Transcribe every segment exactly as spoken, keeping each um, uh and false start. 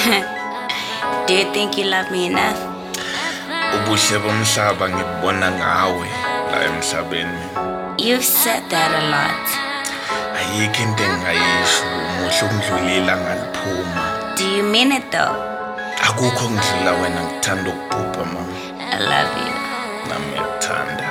Do you think you love me enough? Ubuhle bomhlaba ngibona ngawe la emhlabeni. You've said that a lot. Ayikho into engayisho umuhle ungidlulila ngaliphuma. Do you mean it though? Akukho ngidlula wena ngithanda ukuphupha mama. I love you. Nami ngiyakuthanda.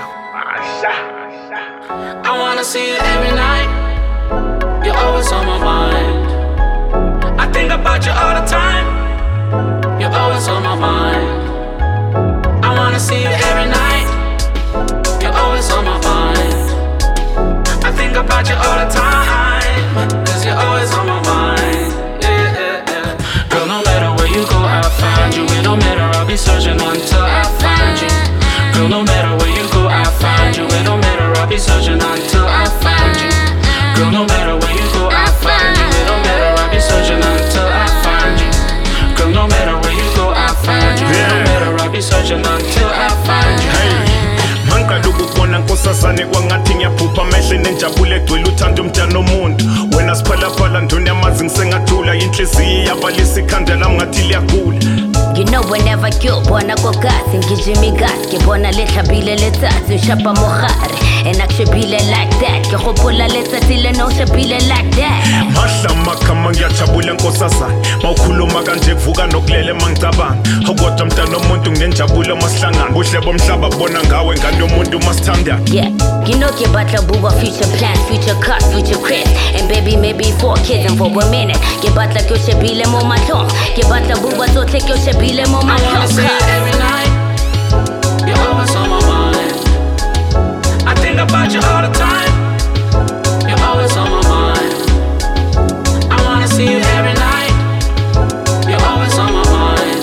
I wanna see you every night. You're always on my mind. I think about you all the time. You're always on my mind. I wanna see you every night. You're always on my mind. I think about you all the time. Cause you're always on my mind. Yeah, yeah, yeah. Girl, no matter where you go, I'll find you. It don't matter, I'll be searching until I find you. Girl, no matter where you go, I'll find you. It don't matter, I'll be searching until I find you. Girl, no matter where you go, I'll find you. It don't matter, I'll be searching until I find you. Girl, no matter where you go, I'll find you. It don't matter, I'll be searching until I find you. Mangqala ukubona nkosazane kwangathi ngiyaphupha emehleni enjabule egcwele uthando umntana omuntu wena siphalaphala nduna yamazi ngisengathula inhliziyo yabalisa ikhanda lami ngathi liyagula. You know whenever you wanna go gas and give me gas, ke bona le tlhabile letsatsi shapa mogare and akshebile like that ke gopola letsatsi le no shebile like that. Mahla makhama ngiyajabula nkosazane mawukhuluma kanje kuvuka nokulele mangicabanga kodwa mntana omuntu nginenjabulo masihlangana buhle bomhlaba bona ngawe ngani yomuntu masithandana. Yeah, you know ke batla buba future plans, future cars, future cribs and baby maybe four kids and for a minute ke batla ke shebile mo matlong ke batla buba tsotlhe ke shebile mo I wanna matlong. see you every night. You're always on my mind. I think about you all the time. You're always on my mind. I wanna see you every night. You're always on my mind.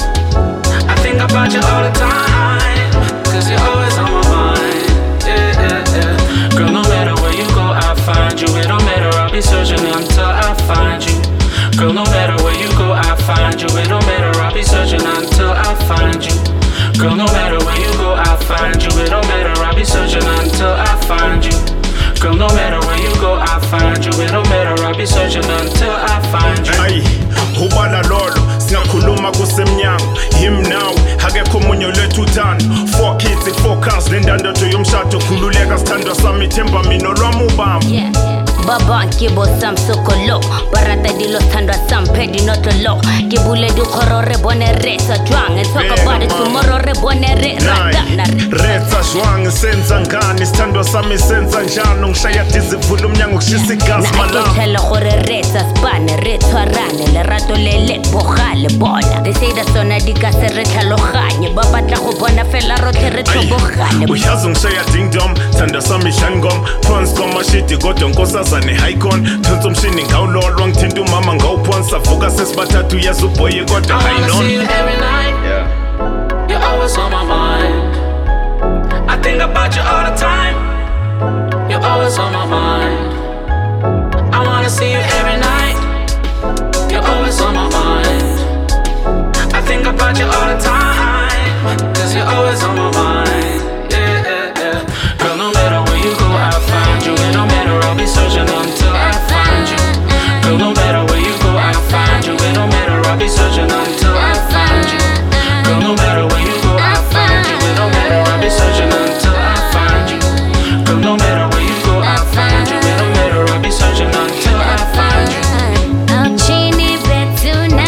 I think about you all the time. Cause you're always on my mind. Yeah, yeah, yeah. Girl, no matter where you go, I'll find you. It don't matter, I'll be searching until I find you. Girl, no matter where you go, I'll find you. It don't matter, I'll be searching until I find you. Girl, no matter where you go, I'll find you. It don't matter, I'll be searching until I find you. Girl, no matter where you go, I'll find you. It don't matter, I'll be searching until I find you. Ay, ubala lolo singakhuluma kusemnyango him now akekho omunye lethu uthando four kids four cars nendandatho yomshado khululeka sithandwa sami themba mina olwami ubamba. Yeah, baba kibo sam sokolo barata dilo thandwa sam pedi not low ke bule di khorore bone resa jwang and talk about it tomorrow re bone re rata na retsa jwang senza ngani sithandwa sami senza njalo ngishaya dizivula umnyango kushisa igas malama tshela gore resa spane re tshwarane le rato le le bogale bona they say that sona di ka se re tlhaloganye ba batla go bona fela rotlhe re tlhobogane uyazi ngishaya ding dong thandwa sami hlangom pons koma shiti kodwa nkosazane icon thonso umshini ngawulolwa ngithinta umama ngawuphonsa vuka sesibathathu yazi uboye kodwa I wanna see you hayinon. every night. Yeah. You're always on my mind. I think about you all the time. You're always on my mind. I wanna see you every night. You're always on my mind. I think about you all the time. Cause you're always on my mind. Yeah, yeah, yeah. Girl, no matter where you go, I'll find you. It don't matter, I'll be searching until I find you. Girl, no matter where you go, I'll find you. It don't matter, I'll be searching until I find you. Girl, no matter where you go, I'll find you. It don't matter, I'll be searching until I find you. Girl, no matter where you go, I'll find you. It don't matter, I'll be searching until I find you. Chini betuna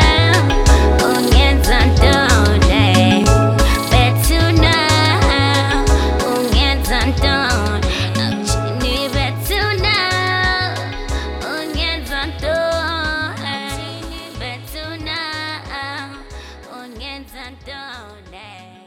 ungenza ndone betuna ungenza ndone chini betuna ungenza ndone chini betuna ungenza ndone